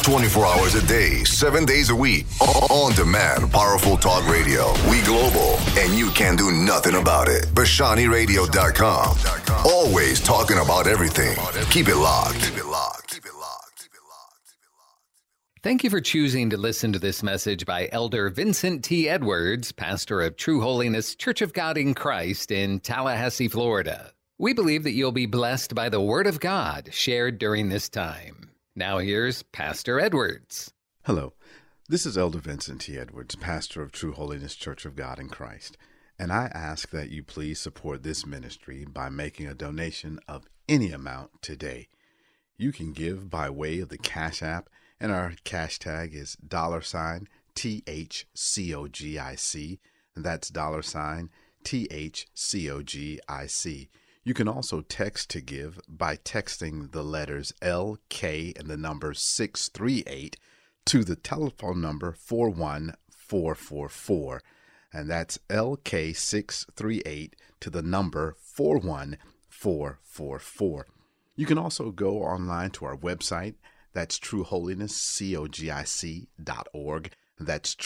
24 hours a day, 7 days a week. On demand, powerful talk radio. We global, and you can do nothing about it. BashaniRadio.com. Always talking about everything. Keep it locked. Keep it locked. Keep it locked. Keep it locked. Thank you for choosing to listen to this message by Elder Vincent T. Edwards, pastor of True Holiness Church of God in Christ in Tallahassee, Florida. We believe that you'll be blessed by the Word of God shared during this time. Now here's Pastor Edwards. Hello, this is Elder Vincent T. Edwards, pastor of True Holiness Church of God in Christ, and I ask that you please support this ministry by making a donation of any amount today. You can give by way of the Cash App, and our cash tag is $THCOGIC, and that's $THCOGIC. You can also text to give by texting the letters LK and the number 638 to the telephone number 41444. And that's LK638 to the number 41444. You can also go online to our website. That's trueholinesscogic.org. That's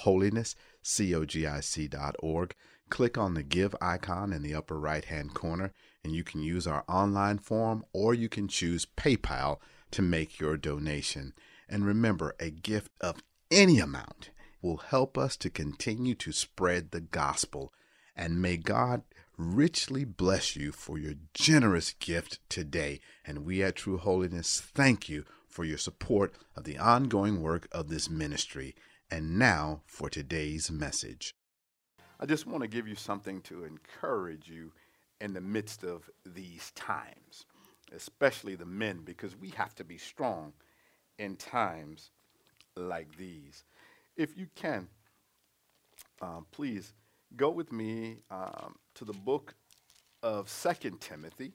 trueholinesscogic.org. Click on the Give icon in the upper right-hand corner, and you can use our online form, or you can choose PayPal to make your donation. And remember, a gift of any amount will help us to continue to spread the gospel. And may God richly bless you for your generous gift today. And we at True Holiness thank you for your support of the ongoing work of this ministry. And now for today's message. I just want to give you something to encourage you in the midst of these times, especially the men, because we have to be strong in times like these. If you can, please go with me to the book of 2 Timothy.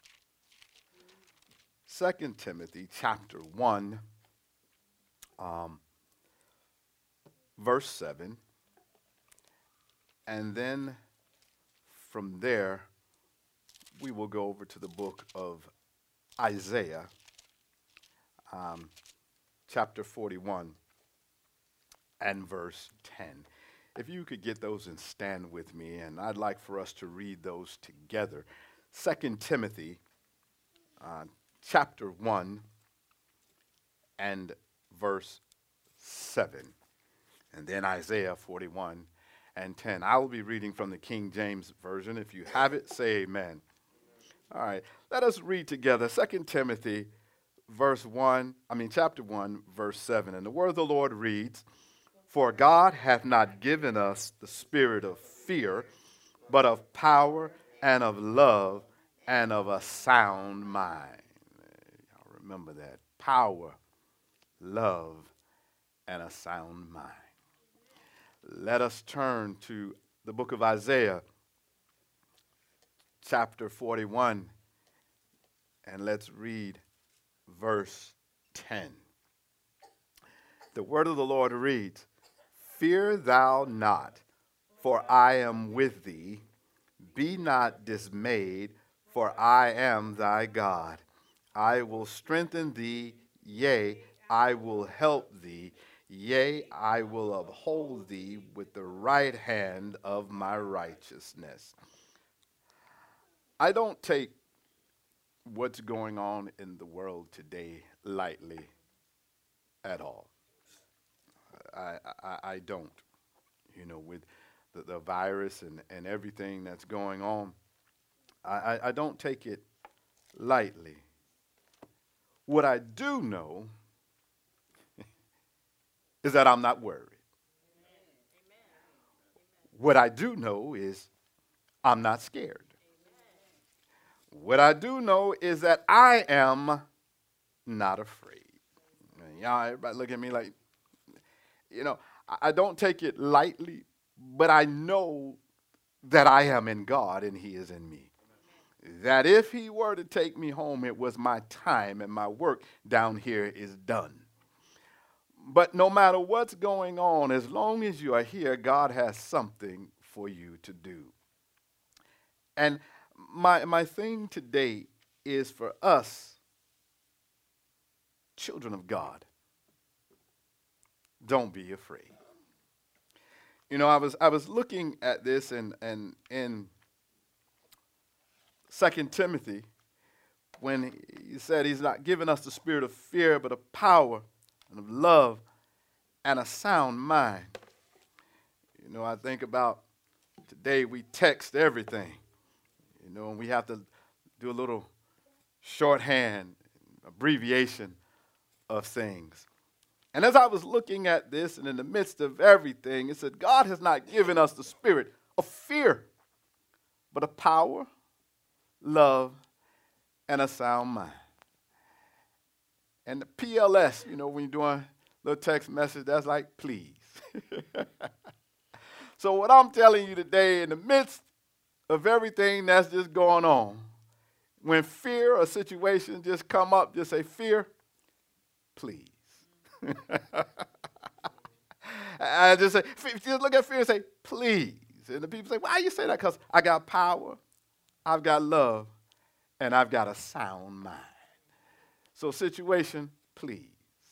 2 Timothy chapter 1, verse 7. And then from there, we will go over to the book of Isaiah, chapter 41 and verse 10. If you could get those and stand with me, and I'd like for us to read those together. 2 Timothy, chapter 1 and verse 7. And then Isaiah 41 and 10. I will be reading from the King James Version. If you have it, say amen. All right, let us read together 2 Timothy chapter 1, verse 7. And the word of the Lord reads, "For God hath not given us the spirit of fear, but of power and of love and of a sound mind." Y'all remember that. Power, love, and a sound mind. Let us turn to the book of Isaiah, chapter 41, and let's read verse 10. The word of the Lord reads, "Fear thou not, for I am with thee. Be not dismayed, for I am thy God. I will strengthen thee, yea, I will help thee. Yea, I will uphold thee with the right hand of my righteousness." I don't take what's going on in the world today lightly at all. I don't. You know, with the virus and everything that's going on, I don't take it lightly. What I do know is that I'm not worried. What I do know is I'm not scared. What I do know is that I am not afraid. Y'all, everybody look at me like, I don't take it lightly, but I know that I am in God and He is in me. That if He were to take me home, it was my time and my work down here is done. But no matter what's going on, as long as you are here, God has something for you to do. And my thing today is for us, children of God, don't be afraid. You know, I was looking at this and in 2 Timothy, when he said he's not giving us the spirit of fear, but of power and of love and a sound mind. You know, I think about today we text everything, you know, and we have to do a little shorthand, abbreviation of things. And as I was looking at this, and in the midst of everything, it said, God has not given us the spirit of fear, but of power, love, and a sound mind. And the PLS, you know, when you're doing a little text message, that's like, please. So what I'm telling you today, in the midst of everything that's just going on, when fear or situation just come up, just say, fear, please. I just say, just look at fear and say, please. And the people say, why you say that? Because I got power, I've got love, and I've got a sound mind. So situation, please.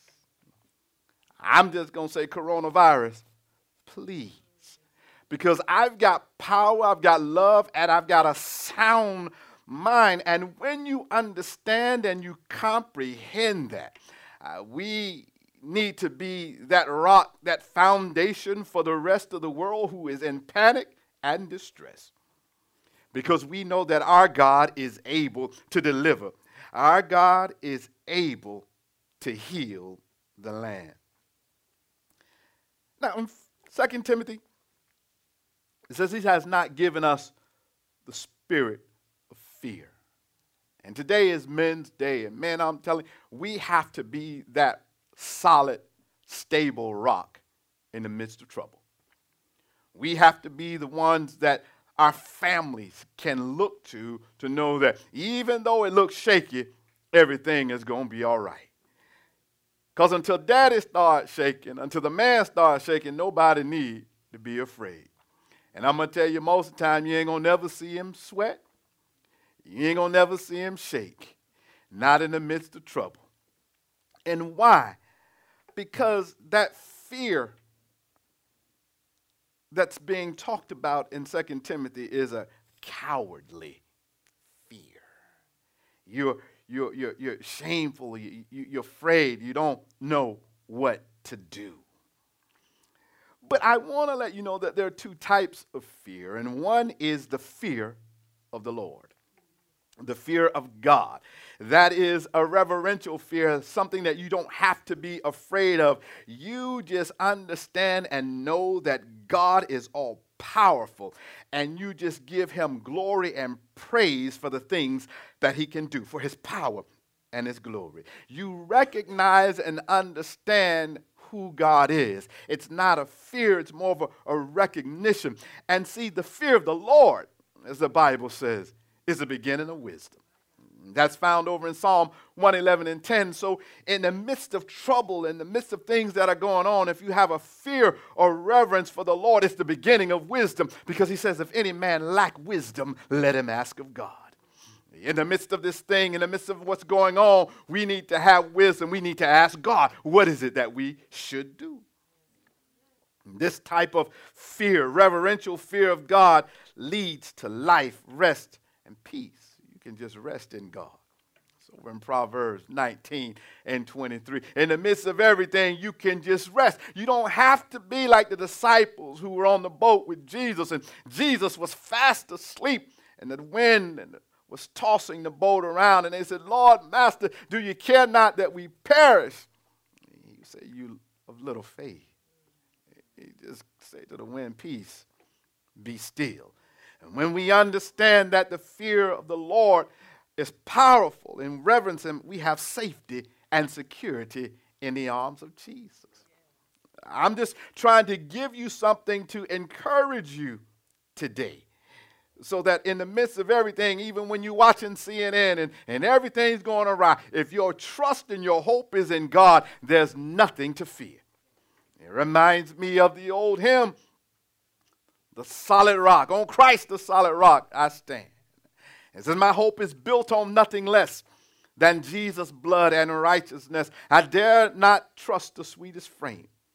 I'm just going to say coronavirus, please. Because I've got power, I've got love, and I've got a sound mind. And when you understand and you comprehend that, we need to be that rock, that foundation for the rest of the world who is in panic and distress. Because we know that our God is able to deliver. Our God is able to heal the land. Now, in 2 Timothy, it says he has not given us the spirit of fear. And today is Men's Day. And men, I'm telling you, we have to be that solid, stable rock in the midst of trouble. We have to be the ones that our families can look to know that even though it looks shaky, everything is going to be all right. Because until daddy starts shaking, until the man starts shaking, nobody need to be afraid. And I'm going to tell you, most of the time, you ain't going to never see him sweat. You ain't going to never see him shake. Not in the midst of trouble. And why? Because that fear that's being talked about in 2 Timothy is a cowardly fear. You're shameful. You're afraid. You don't know what to do. But I want to let you know that there are two types of fear, and one is the fear of the Lord, the fear of God. That is a reverential fear, something that you don't have to be afraid of. You just understand and know that God is all powerful, and you just give him glory and praise for the things that he can do, for his power and his glory. You recognize and understand who God is. It's not a fear, it's more of a recognition. And see, the fear of the Lord, as the Bible says, is the beginning of wisdom. That's found over in Psalm 111 and 10. So in the midst of trouble, in the midst of things that are going on, if you have a fear or reverence for the Lord, it's the beginning of wisdom. Because he says, if any man lack wisdom, let him ask of God. In the midst of this thing, in the midst of what's going on, we need to have wisdom. We need to ask God, what is it that we should do? This type of fear, reverential fear of God, leads to life, rest, and peace. You can just rest in God. So we're in Proverbs 19 and 23. In the midst of everything, you can just rest. You don't have to be like the disciples who were on the boat with Jesus, and Jesus was fast asleep, and the wind was tossing the boat around, and they said, Lord, Master, do you care not that we perish? He said, you of little faith. He just said to the wind, peace, be still. And when we understand that the fear of the Lord is powerful and reverence him, we have safety and security in the arms of Jesus. I'm just trying to give you something to encourage you today. So that in the midst of everything, even when you're watching CNN and everything's going awry, if your trust and your hope is in God, there's nothing to fear. It reminds me of the old hymn, the solid rock. On Christ, the solid rock, I stand. It says, my hope is built on nothing less than Jesus' blood and righteousness. I dare not trust the sweetest frame,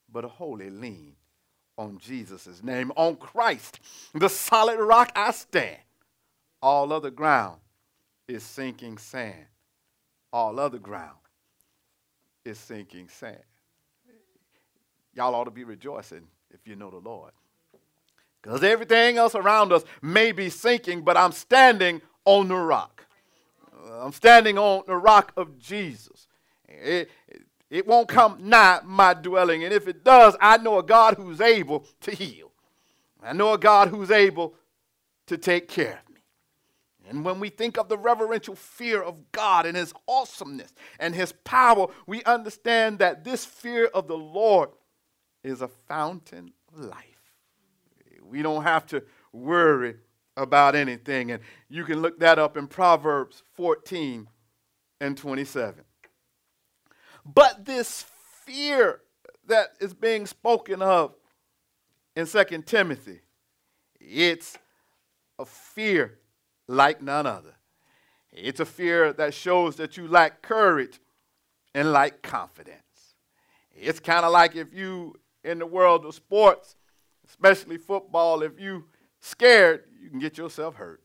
but wholly lean on Jesus' name. On Christ, the solid rock I stand. All other ground is sinking sand. All other ground is sinking sand. Y'all ought to be rejoicing if you know the Lord. Because everything else around us may be sinking, but I'm standing on the rock. I'm standing on the rock of Jesus. It won't come nigh my dwelling. And if it does, I know a God who's able to heal. I know a God who's able to take care of me. And when we think of the reverential fear of God and his awesomeness and his power, we understand that this fear of the Lord is a fountain of life. We don't have to worry about anything. And you can look that up in Proverbs 14 and 27. But this fear that is being spoken of in 2 Timothy, it's a fear like none other. It's a fear that shows that you lack courage and lack confidence. It's kind of like if you, in the world of sports, especially football, if you scared, you can get yourself hurt.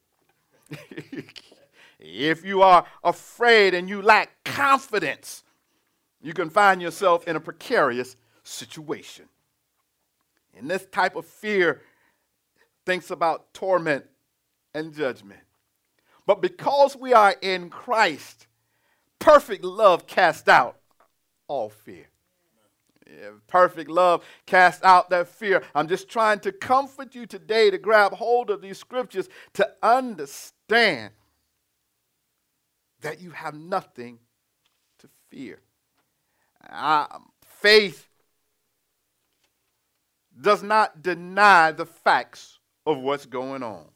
If you are afraid and you lack confidence, you can find yourself in a precarious situation. And this type of fear thinks about torment and judgment. But because we are in Christ, perfect love casts out all fear. Yeah, perfect love casts out that fear. I'm just trying to comfort you today to grab hold of these scriptures to understand that you have nothing to fear. Faith does not deny the facts of what's going on.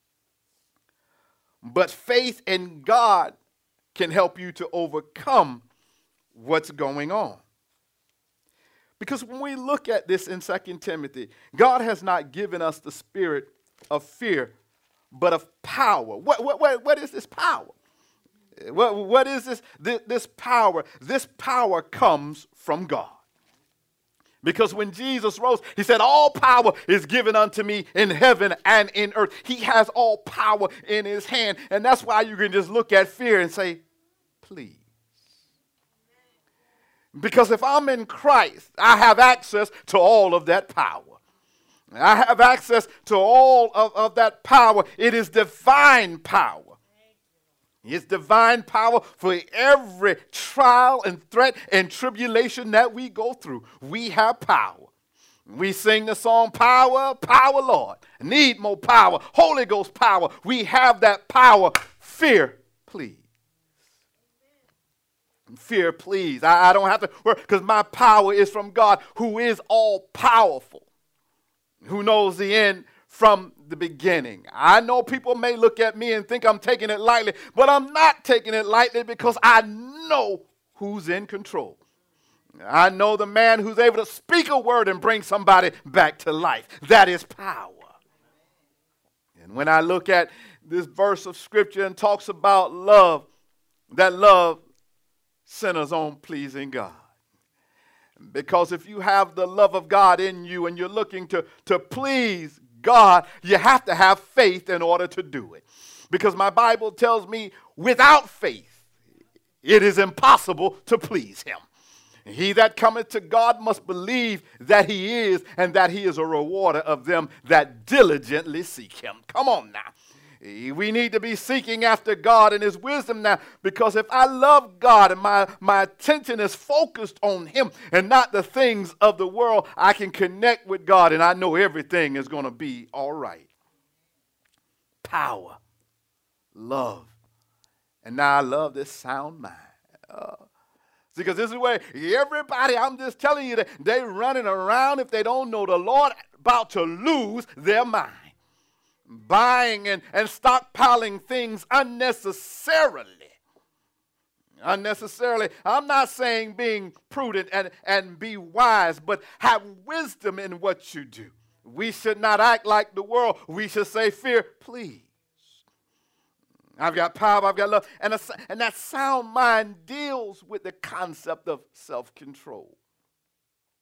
But faith in God can help you to overcome what's going on. Because when we look at this in 2 Timothy, God has not given us the spirit of fear, but of power. What is this power? What is this power? This power comes from God. Because when Jesus rose, he said, all power is given unto me in heaven and in earth. He has all power in his hand. And that's why you can just look at fear and say, please. Because if I'm in Christ, I have access to all of that power. I have access to all of that power. It is divine power. It's divine power for every trial and threat and tribulation that we go through. We have power. We sing the song, Power, Power, Lord. Need more power. Holy Ghost power. We have that power. Fear, please. Fear, please. I don't have to worry because my power is from God, who is all powerful, who knows the end from the beginning. I know people may look at me and think I'm taking it lightly, but I'm not taking it lightly because I know who's in control. I know the man who's able to speak a word and bring somebody back to life. That is power. And when I look at this verse of scripture and talks about love, that love centers on pleasing God. Because if you have the love of God in you and you're looking to please God, you have to have faith in order to do it. Because my Bible tells me without faith, it is impossible to please him. He that cometh to God must believe that he is, and that he is a rewarder of them that diligently seek him. Come on now. We need to be seeking after God and his wisdom now, because if I love God and my attention is focused on him and not the things of the world, I can connect with God and I know everything is going to be all right. Power, love, and now I love this sound mind. Because this is where everybody, I'm just telling you, that they running around, if they don't know the Lord, about to lose their mind. Buying and stockpiling things unnecessarily. Unnecessarily. I'm not saying being prudent and be wise, but have wisdom in what you do. We should not act like the world. We should say, fear, please. I've got power, I've got love. And that sound mind deals with the concept of self-control.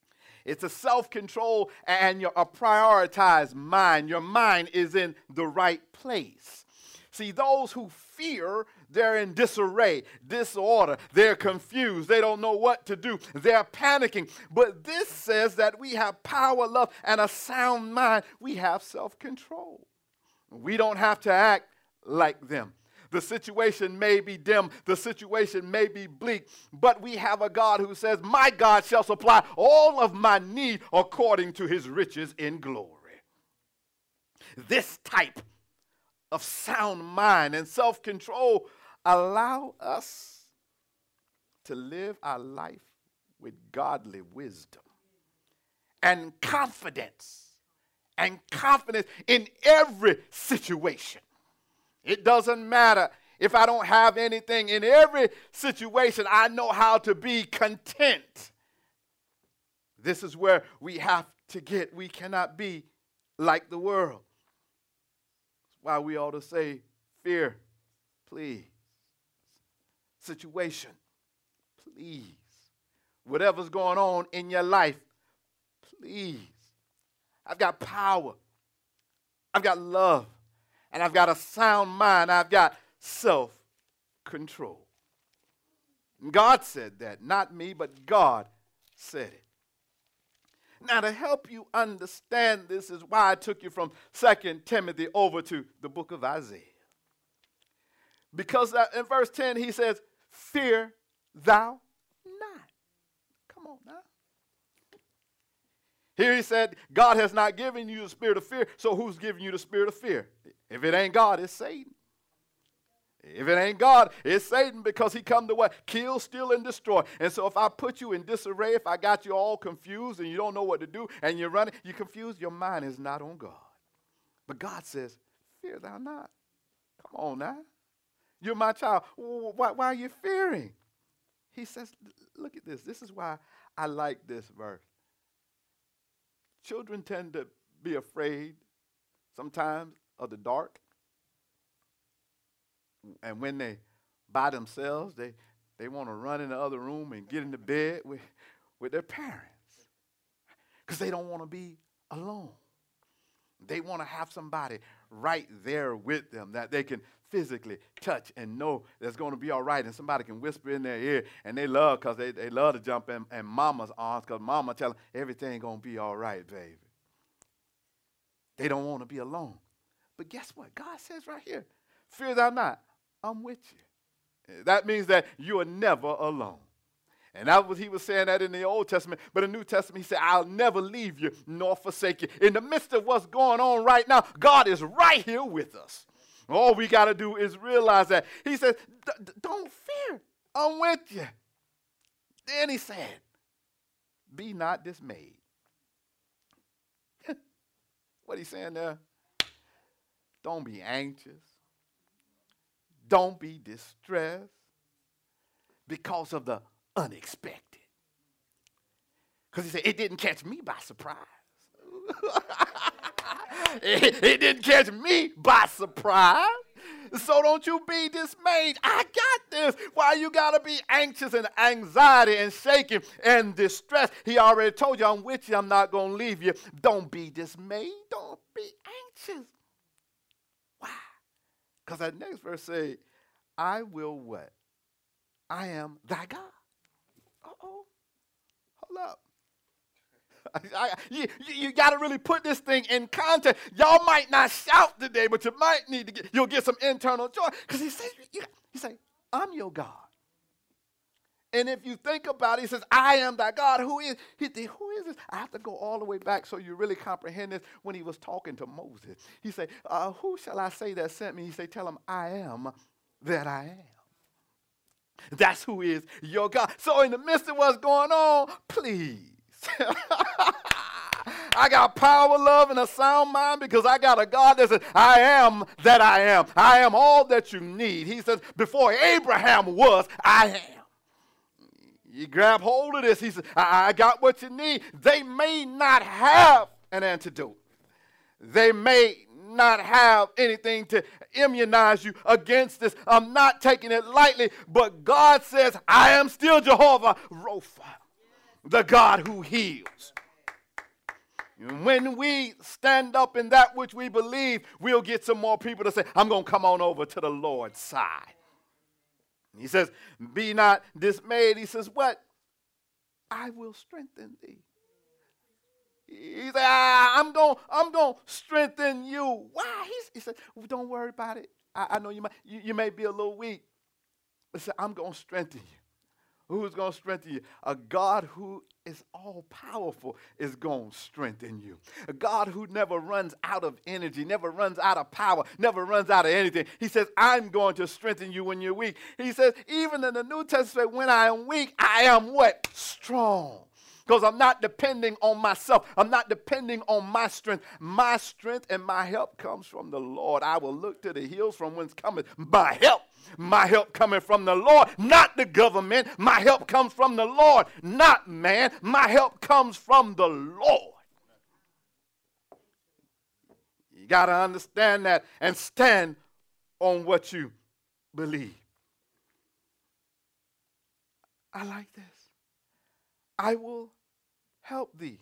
It's a self-control and a prioritized mind. Your mind is in the right place. See, those who fear, they're in disarray, disorder. They're confused. They don't know what to do. They're panicking. But this says that we have power, love, and a sound mind. We have self-control. We don't have to act like them. The situation may be dim. The situation may be bleak. But we have a God who says, my God shall supply all of my need according to his riches in glory. This type of sound mind and self-control allow us to live our life with godly wisdom and confidence in every situation. It doesn't matter if I don't have anything. In every situation, I know how to be content. This is where we have to get. We cannot be like the world. That's why we ought to say, fear, please. Situation, please. Whatever's going on in your life, please. I've got power. I've got love. And I've got a sound mind. I've got self-control. God said that, not me, but God said it. Now, to help you understand this is why I took you from 2 Timothy over to the book of Isaiah. Because in verse 10, he says, fear thou not. Come on now. Here he said, God has not given you the spirit of fear, so who's giving you the spirit of fear? If it ain't God, it's Satan. If it ain't God, it's Satan, because he come to what? Kill, steal, and destroy. And so if I put you in disarray, if I got you all confused and you don't know what to do and you're running, you're confused, your mind is not on God. But God says, fear thou not. Come on now. You're my child. Why are you fearing? He says, look at this. This is why I like this verse. Children tend to be afraid sometimes of the dark. And when they by themselves, they want to run in the other room and get into bed with their parents. Because they don't want to be alone. They want to have somebody right there with them that they can physically touch and know that's going to be all right. And somebody can whisper in their ear. And they love, because they love to jump in mama's arms, because mama tell them everything going to be all right, baby. They don't want to be alone. But guess what? God says right here, fear thou not, I'm with you. That means that you are never alone. And that was, he was saying that in the Old Testament. But in the New Testament, he said, I'll never leave you nor forsake you. In the midst of what's going on right now, God is right here with us. All we got to do is realize that. He says, don't fear. I'm with you. Then he said, be not dismayed. What he's saying there? Don't be anxious. Don't be distressed because of the unexpected. Because he said, it didn't catch me by surprise. It didn't catch me by surprise. So don't you be dismayed. I got this. Why you got to be anxious and anxiety and shaking and distressed? He already told you, I'm with you. I'm not going to leave you. Don't be dismayed. Don't be anxious. Why? Because that next verse says, I will what? I am thy God. Uh-oh. Hold up. You got to really put this thing in context. Y'all might not shout today, but you might need to you'll get some internal joy. Because he says, he says, I'm your God. And if you think about it, he says, I am thy God. Who is this? I have to go all the way back so you really comprehend this. When he was talking to Moses, he said, who shall I say that sent me? He said, tell him, I am that I am. That's who is your God. So in the midst of what's going on, please. I got power, love, and a sound mind because I got a God that says, I am that I am. I am all that you need. He says, before Abraham was, I am. You grab hold of this. He says, I got what you need. They may not have an antidote. They may not have anything to immunize you against this. I'm not taking it lightly, but God says, I am still Jehovah Rapha, the God who heals. When we stand up in that which we believe, we'll get some more people to say, I'm going to come on over to the Lord's side. He says, be not dismayed. He says, what? I will strengthen thee. He said, I'm going to strengthen you. Why? He said, well, don't worry about it. I know you may be a little weak. But he said, I'm going to strengthen you. Who's going to strengthen you? A God who is all powerful is going to strengthen you. A God who never runs out of energy, never runs out of power, never runs out of anything. He says, I'm going to strengthen you when you're weak. He says, even in the New Testament, when I am weak, I am what? Strong. Because I'm not depending on myself. I'm not depending on my strength. My strength and my help comes from the Lord. I will look to the hills from whence cometh my help. My help coming from the Lord, not the government. My help comes from the Lord, not man. My help comes from the Lord. You got to understand that and stand on what you believe. I like this. I will help thee.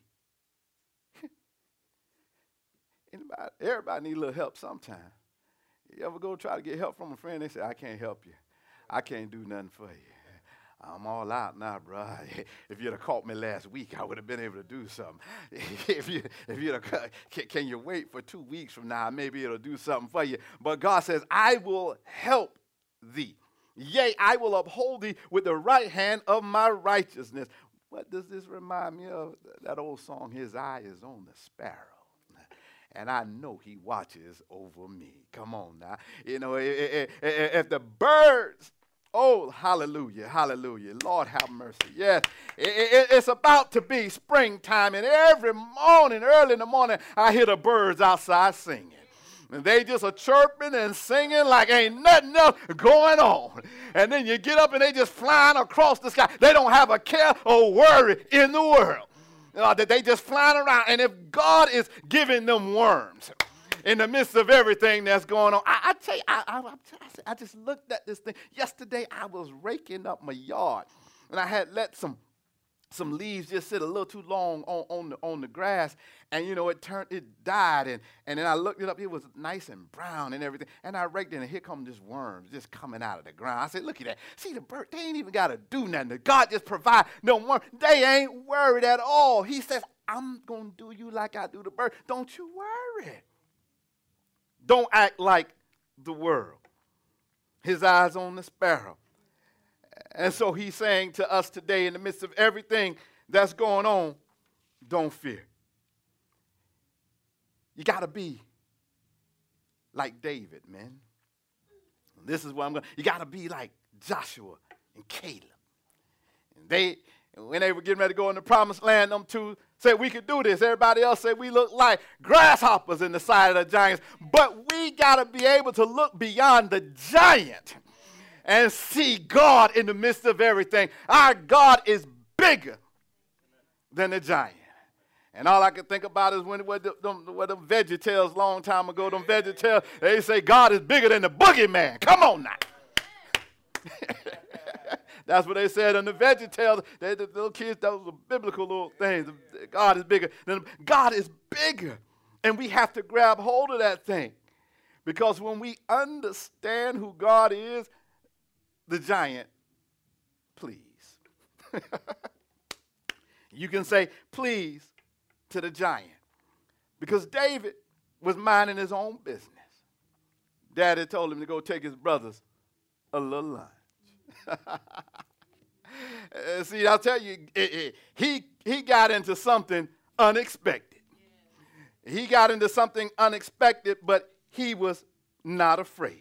Everybody need a little help sometime. You ever go try to get help from a friend? They say, I can't help you. I can't do nothing for you. I'm all out now, bro. If you'd have caught me last week, I would have been able to do something. If you'd have, can you wait for 2 weeks from now? Maybe it'll do something for you. But God says, I will help thee. Yea, I will uphold thee with the right hand of my righteousness. What does this remind me of? That old song, his eye is on the sparrow. And I know he watches over me. Come on now. You know, if the birds, oh, hallelujah, hallelujah. Lord have mercy. Yes, it's about to be springtime. And every morning, early in the morning, I hear the birds outside singing. And they just are chirping and singing like ain't nothing else going on. And then you get up and they just flying across the sky. They don't have a care or worry in the world. That they just flying around. And if God is giving them worms in the midst of everything that's going on, I tell you, I just looked at this thing. Yesterday I was raking up my yard. And I had let some leaves just sit a little too long on the grass, and you know it died, and then I looked it up. It was nice and brown and everything, and I raked it, and here come this worms just coming out of the ground. I said, look at that. See the bird? They ain't even got to do nothing. God just provide no worm. They ain't worried at all. He says, I'm going to do you like I do the bird. Don't you worry. Don't act like the world. His eyes on the sparrow. And so he's saying to us today, in the midst of everything that's going on, don't fear. You got to be like David, man. This is what I'm going to, you got to be like Joshua and Caleb. And when they were getting ready to go in the promised land, them two said we could do this. Everybody else said we look like grasshoppers in the sight of the giants. But we got to be able to look beyond the giant and see God in the midst of everything. Our God is bigger than the giant. And all I can think about is when the VeggieTales long time ago, them VeggieTales, they say God is bigger than the boogeyman. Come on now. That's what they said in the VeggieTales. The little kids, those were biblical little things. God is bigger. God is bigger. And we have to grab hold of that thing. Because when we understand who God is, the giant, please. You can say, please, to the giant. Because David was minding his own business. Daddy told him to go take his brothers a little lunch. See, I'll tell you, he got into something unexpected. He got into something unexpected, but he was not afraid.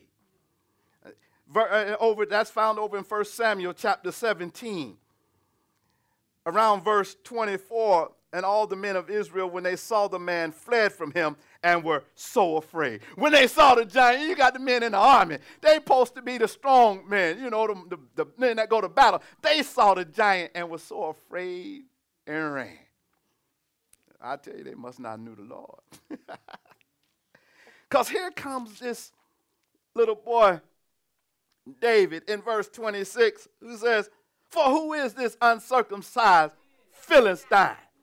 That's found over in 1 Samuel chapter 17. Around verse 24, and all the men of Israel, when they saw the man, fled from him and were so afraid. When they saw the giant, you got the men in the army. They supposed to be the strong men, you know, the men that go to battle. They saw the giant and were so afraid and ran. I tell you, they must not knew the Lord. Because here comes this little boy, David, in verse 26, who says, for who is this uncircumcised Philistine?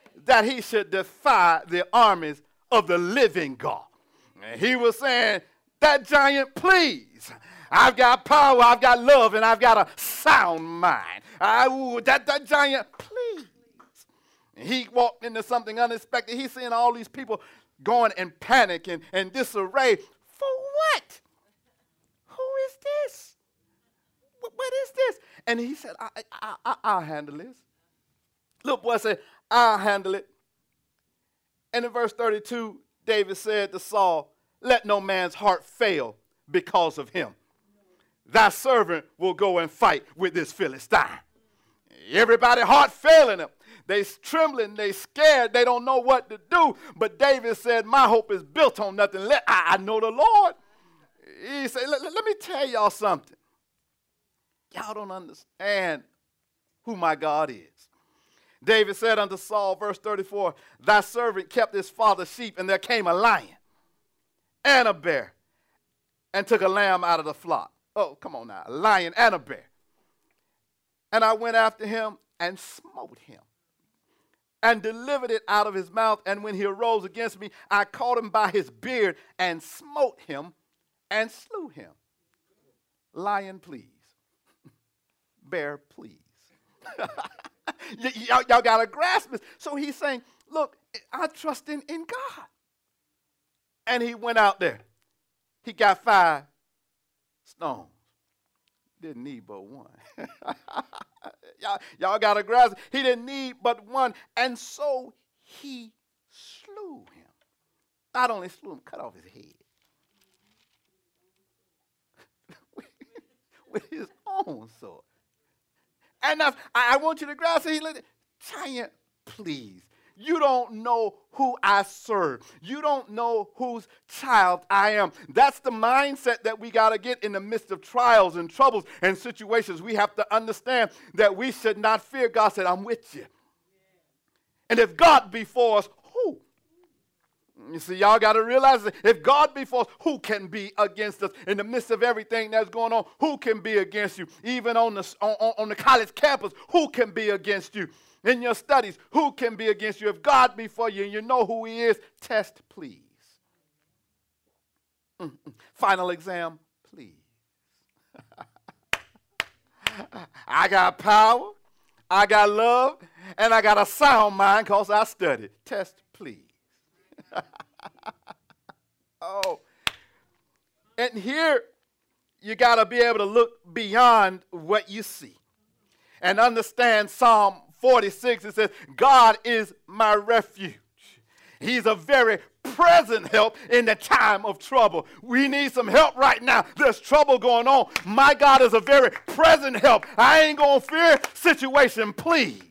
that he should defy the armies of the living God. And he was saying, that giant, please. I've got power, I've got love, and I've got a sound mind. That giant, please. And he walked into something unexpected. He's seeing all these people going in panic and disarray. For what? Who is this? What is this? And he said, I'll handle this. Little boy said, I'll handle it. And in verse 32, David said to Saul, let no man's heart fail because of him. Thy servant will go and fight with this Philistine. Everybody heart failing them. They trembling, they scared, they don't know what to do. But David said, my hope is built on nothing. I know the Lord. He said, let me tell y'all something. Y'all don't understand who my God is. David said unto Saul, verse 34, thy servant kept his father's sheep, and there came a lion and a bear and took a lamb out of the flock. Oh, come on now, a lion and a bear. And I went after him and smote him and delivered it out of his mouth. And when he arose against me, I caught him by his beard and smote him and slew him. Lion, please. Bear, please. Y'all got to grasp this. So he's saying, look, I trust in God. And he went out there. He got 5 stones. Didn't need but one. Y'all got to grasp it. He didn't need but one. And so he slew him. Not only slew him, cut off his head. With his own sword. And I want you to grasp it. Giant, please. You don't know who I serve. You don't know whose child I am. That's the mindset that we got to get in the midst of trials and troubles and situations. We have to understand that we should not fear. God said, I'm with you. And if God be for us, who? You see, y'all got to realize that if God be for us, who can be against us? In the midst of everything that's going on, who can be against you? Even on the college campus, who can be against you? In your studies, who can be against you? If God be for you and you know who he is, test, please. Final exam, please. I got power, I got love, and I got a sound mind because I studied. Test, please. Oh. And here, you got to be able to look beyond what you see and understand Psalm 46. It says, God is my refuge. He's a very present help in the time of trouble. We need some help right now. There's trouble going on. My God is a very present help. I ain't going to fear situation, please.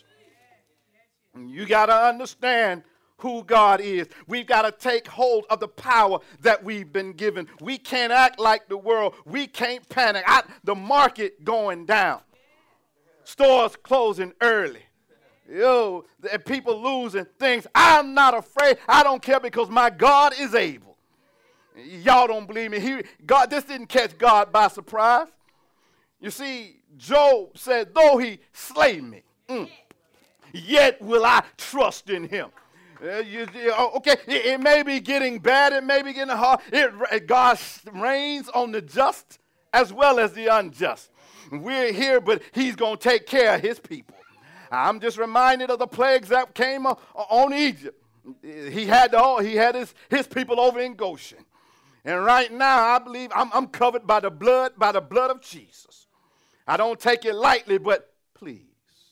You got to understand who God is. We've got to take hold of the power that we've been given. We can't act like the world. We can't panic. The market going down. Stores closing early. People losing things. I'm not afraid. I don't care because my God is able. Y'all don't believe me. This didn't catch God by surprise. You see, Job said, though he slay me, yet will I trust in him. Okay, it may be getting bad. It may be getting hard. God reigns on the just as well as the unjust. We're here, but he's going to take care of his people. I'm just reminded of the plagues that came on Egypt. He had his people over in Goshen. And right now, I believe I'm covered by the blood of Jesus. I don't take it lightly, but please.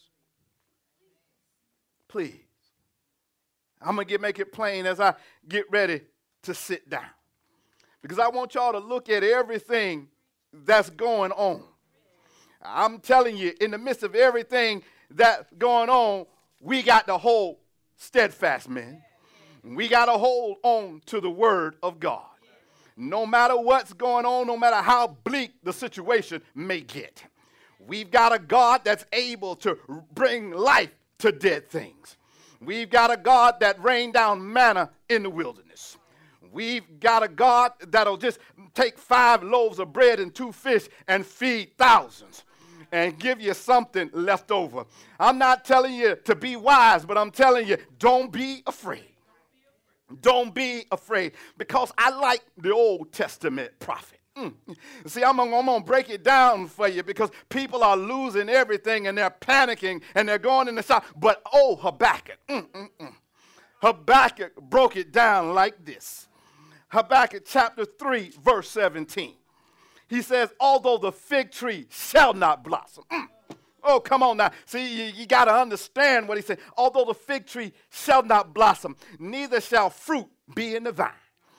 I'm going to make it plain as I get ready to sit down. Because I want y'all to look at everything that's going on. I'm telling you, in the midst of everything that's going on, we got to hold steadfast, man. We got to hold on to the word of God. No matter what's going on, no matter how bleak the situation may get. We've got a God that's able to bring life to dead things. We've got a God that rained down manna in the wilderness. We've got a God that'll just take 5 loaves of bread and 2 fish and feed thousands. and give you something left over. I'm not telling you to be wise, but I'm telling you, don't be afraid. Don't be afraid, because I like the Old Testament prophet. See, I'm going to break it down for you, because people are losing everything and they're panicking and they're going in the south. But Habakkuk, Habakkuk broke it down like this. Habakkuk chapter 3, verse 17. He says, although the fig tree shall not blossom. Oh, come on now. See, you got to understand what he said. Although the fig tree shall not blossom, neither shall fruit be in the vine.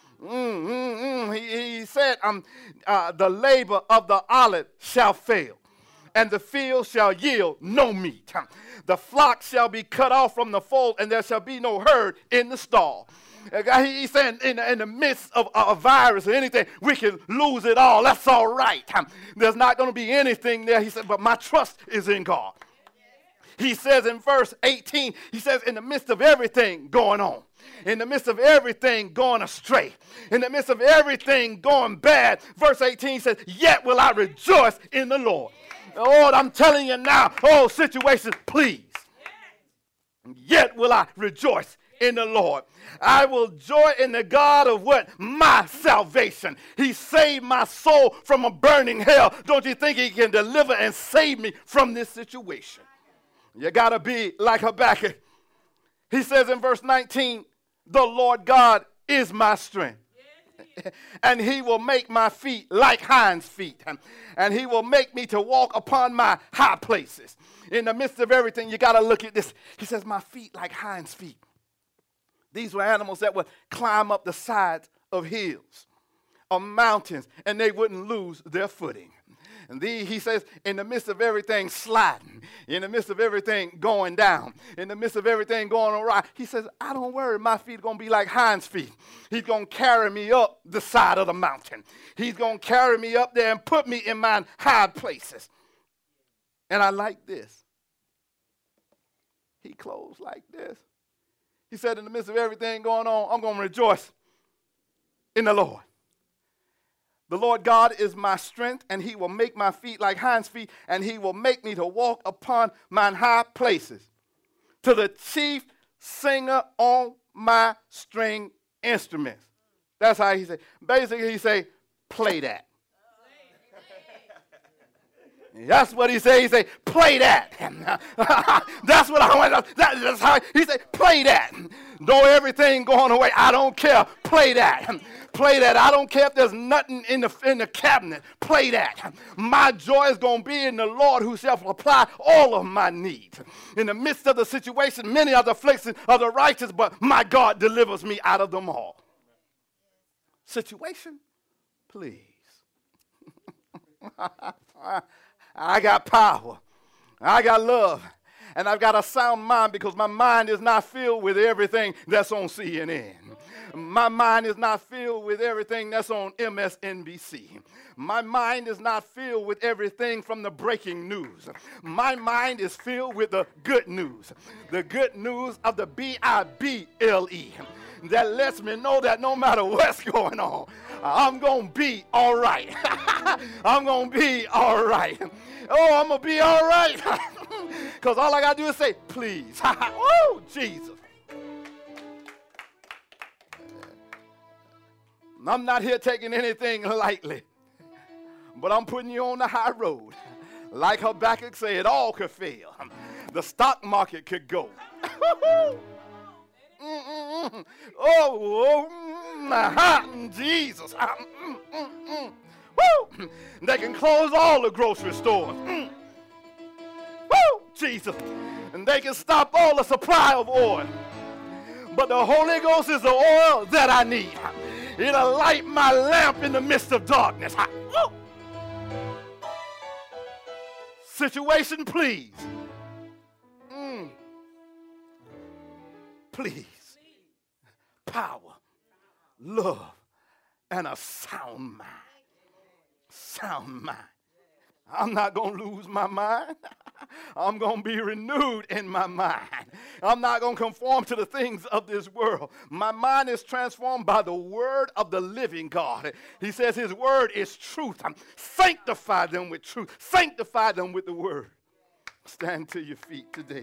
He said, the labor of the olive shall fail, and the field shall yield no meat. The flock shall be cut off from the fold, and there shall be no herd in the stall. He's saying in the midst of a virus or anything, we can lose it all. That's all right. There's not going to be anything there. He said, but my trust is in God. He says in verse 18, he says, in the midst of everything going on, in the midst of everything going astray, in the midst of everything going bad, verse 18 says, yet will I rejoice in the Lord. Lord, I'm telling you now, situations, please. Yet will I rejoice in the Lord. I will joy in the God of what? My salvation. He saved my soul from a burning hell. Don't you think he can deliver and save me from this situation? You got to be like Habakkuk. He says in verse 19, the Lord God is my strength. And he will make my feet like hinds' feet. And he will make me to walk upon my high places. In the midst of everything, you got to look at this. He says, my feet like hinds' feet. These were animals that would climb up the sides of hills, of mountains, and they wouldn't lose their footing. And he says, in the midst of everything sliding, in the midst of everything going down, in the midst of everything going awry, he says, I don't worry, my feet are going to be like hinds' feet. He's going to carry me up the side of the mountain. He's going to carry me up there and put me in my high places. And I like this. He closed like this. He said, in the midst of everything going on, I'm going to rejoice in the Lord. The Lord God is my strength, and he will make my feet like hinds' feet, and he will make me to walk upon mine high places. To the chief singer on my string instruments. That's how he said. Basically, he say, play that. That's what he said. He said, play that. That's what I want. That's how he said, play that. Though everything going away, I don't care. Play that. Play that. I don't care if there's nothing in the cabinet. Play that. My joy is going to be in the Lord, who shall supply all of my needs. In the midst of the situation, many are the afflictions of the righteous, but my God delivers me out of them all. Situation, please. I got power. I got love. And I've got a sound mind, because my mind is not filled with everything that's on CNN. My mind is not filled with everything that's on MSNBC. My mind is not filled with everything from the breaking news. My mind is filled with the good news. The good news of the B-I-B-L-E. That lets me know that no matter what's going on, I'm going to be all right. I'm going to be all right. Oh, I'm going to be all right. Because all I got to do is say, please. Oh, Jesus. I'm not here taking anything lightly, but I'm putting you on the high road. Like Habakkuk said, all could fail. The stock market could go. Jesus. Woo! They can close all the grocery stores. Woo! Jesus. And they can stop all the supply of oil. But the Holy Ghost is the oil that I need. It'll light my lamp in the midst of darkness. Woo! Situation, please. Please. Power, love, and a sound mind. Sound mind. I'm not going to lose my mind. I'm going to be renewed in my mind. I'm not going to conform to the things of this world. My mind is transformed by the word of the living God. He says his word is truth. Sanctify them with truth. Sanctify them with the word. Stand to your feet today.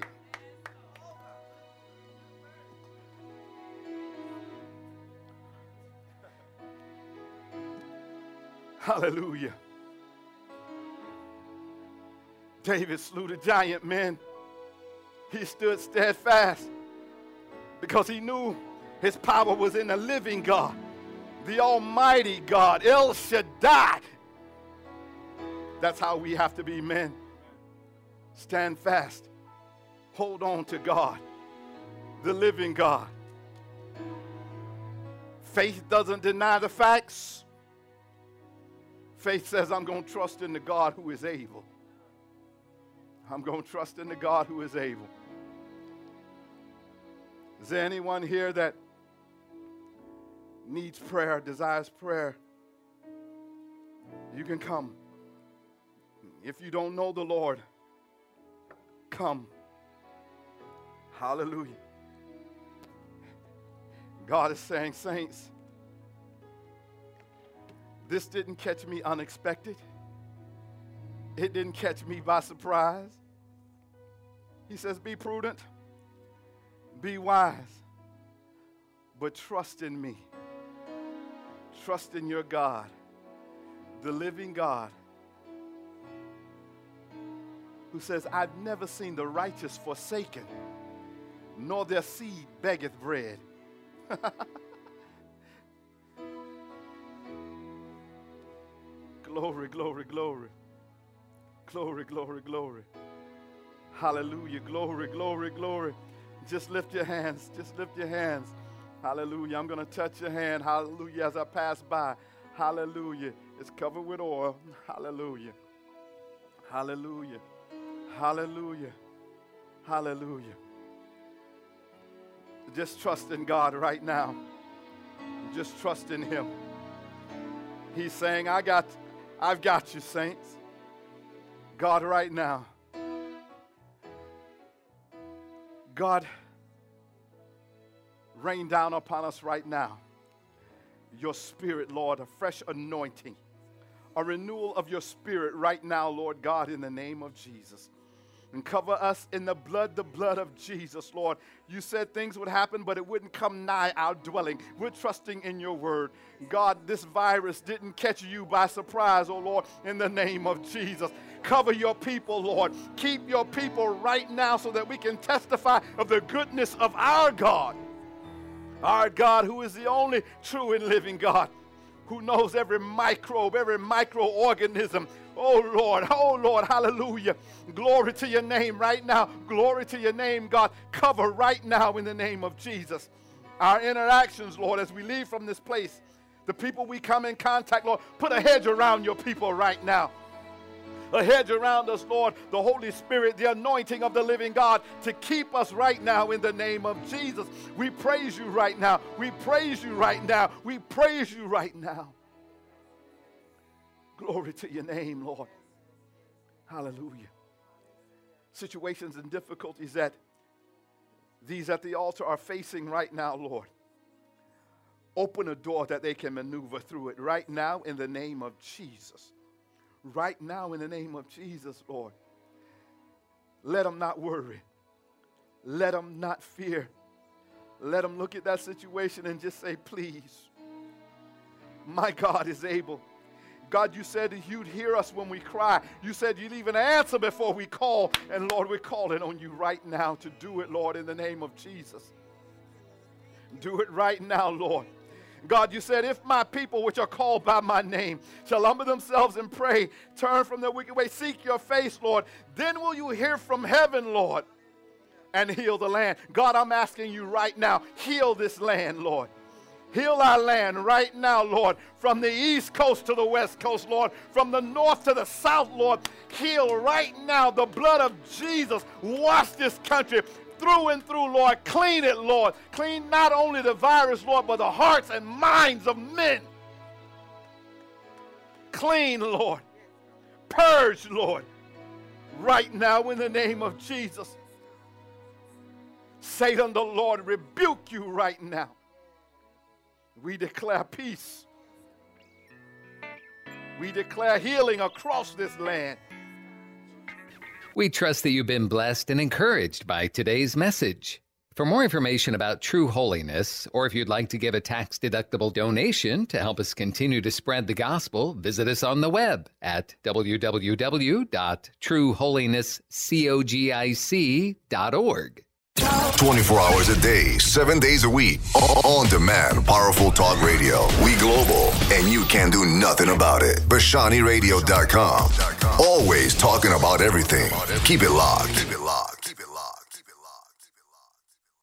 Hallelujah. David slew the giant, man. He stood steadfast because he knew his power was in the living God, the Almighty God, El Shaddai. That's how we have to be, men. Stand fast. Hold on to God, the living God. Faith doesn't deny the facts. Faith says, I'm going to trust in the God who is able. I'm going to trust in the God who is able. Is there anyone here that needs prayer, desires prayer? You can come. If you don't know the Lord, come. Hallelujah. God is saying, saints, this didn't catch me unexpected. It didn't catch me by surprise. He says, be prudent, be wise, but trust in me. Trust in your God, the living God, who says, I've never seen the righteous forsaken, nor their seed beggeth bread. Glory, glory, glory. Glory, glory, glory. Hallelujah. Glory, glory, glory. Just lift your hands. Just lift your hands. Hallelujah. I'm going to touch your hand. Hallelujah. As I pass by. Hallelujah. It's covered with oil. Hallelujah. Hallelujah. Hallelujah. Hallelujah. Just trust in God right now. Just trust in him. He's saying, I've got you, saints. God, right now. God, rain down upon us right now. Your spirit, Lord, a fresh anointing, a renewal of your spirit right now, Lord God, in the name of Jesus. And cover us in the blood of Jesus, Lord. You said things would happen, but it wouldn't come nigh our dwelling. We're trusting in your word. God, this virus didn't catch you by surprise, oh Lord, in the name of Jesus. Cover your people, Lord. Keep your people right now so that we can testify of the goodness of our God. Our God, who is the only true and living God, who knows every microbe, every microorganism. Oh, Lord, hallelujah. Glory to your name right now. Glory to your name, God. Cover right now in the name of Jesus. Our interactions, Lord, as we leave from this place, the people we come in contact, Lord, put a hedge around your people right now. A hedge around us, Lord, the Holy Spirit, the anointing of the living God to keep us right now in the name of Jesus. We praise you right now. We praise you right now. We praise you right now. Glory to your name, Lord. Hallelujah. Situations and difficulties that these at the altar are facing right now, Lord. Open a door that they can maneuver through it right now in the name of Jesus. Right now in the name of Jesus, Lord. Let them not worry. Let them not fear. Let them look at that situation and just say, please, my God is able. God, you said that you'd hear us when we cry. You said you'd even answer before we call. And Lord, we're calling on you right now to do it, Lord, in the name of Jesus. Do it right now, Lord. God, you said, if my people which are called by my name shall humble themselves and pray, turn from their wicked way, seek your face, Lord, then will you hear from heaven, Lord, and heal the land. God, I'm asking you right now, heal this land, Lord. Heal our land right now, Lord, from the east coast to the west coast, Lord, from the north to the south, Lord. Heal right now. The blood of Jesus. Wash this country through and through, Lord. Clean it, Lord. Clean not only the virus, Lord, but the hearts and minds of men. Clean, Lord. Purge, Lord. right now in the name of Jesus. Satan, the Lord rebuke you right now. We declare peace. We declare healing across this land. We trust that you've been blessed and encouraged by today's message. For more information about True Holiness, or if you'd like to give a tax-deductible donation to help us continue to spread the gospel, visit us on the web at www.trueholinesscogic.org. 24 hours a day, 7 days a week. On demand, powerful talk radio. We global, and you can do nothing about it. BashaniRadio.com. Always talking about everything. Keep it locked.